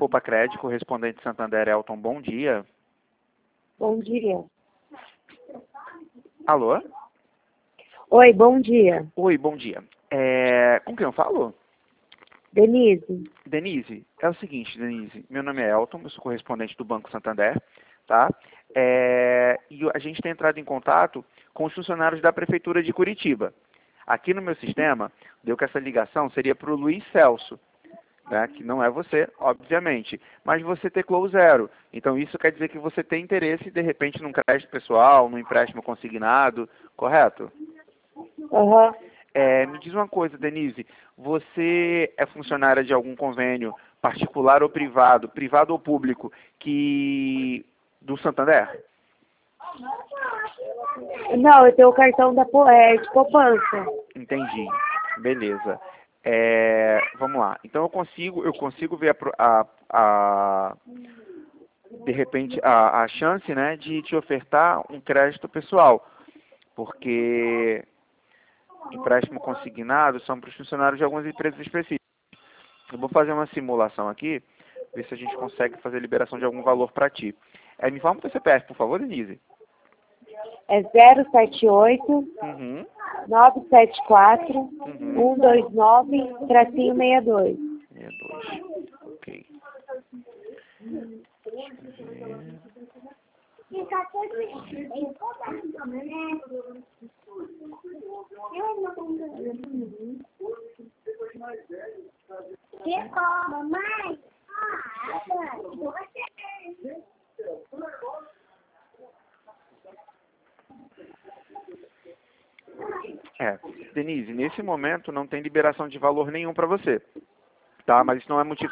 Poupa Cred, correspondente Santander Elton, bom dia. Bom dia. Alô? Oi, bom dia. Oi, bom dia. Com quem eu falo? Denise. Denise, é o seguinte, Denise, meu nome é Elton, eu sou correspondente do Banco Santander, tá? E a gente tem entrado em contato com os funcionários da Prefeitura de Curitiba. Aqui no meu sistema, deu que essa ligação seria para o Luiz Celso, né, que não é você, obviamente, mas você teclou 0. Então isso quer dizer que você tem interesse, de repente, num crédito pessoal, num empréstimo consignado, correto? Aham. Me diz uma coisa, Denise, você é funcionária de algum convênio particular ou privado, privado ou público, do Santander? Não, eu tenho o cartão de poupança. Entendi. Beleza. Vamos lá. Então eu consigo ver de repente a chance, né, de te ofertar um crédito pessoal, porque empréstimo consignado são para os funcionários de algumas empresas específicas. Eu vou fazer uma simulação aqui, ver se a gente consegue fazer liberação de algum valor para ti. Me fala o teu CPF, por favor, Denise. É 078 Uhum. 974 Uhum. 129 tracinho 62. 62. Ok. Deixa eu ver. Denise, nesse momento não tem liberação de valor nenhum para você, tá? Mas isso não é motivo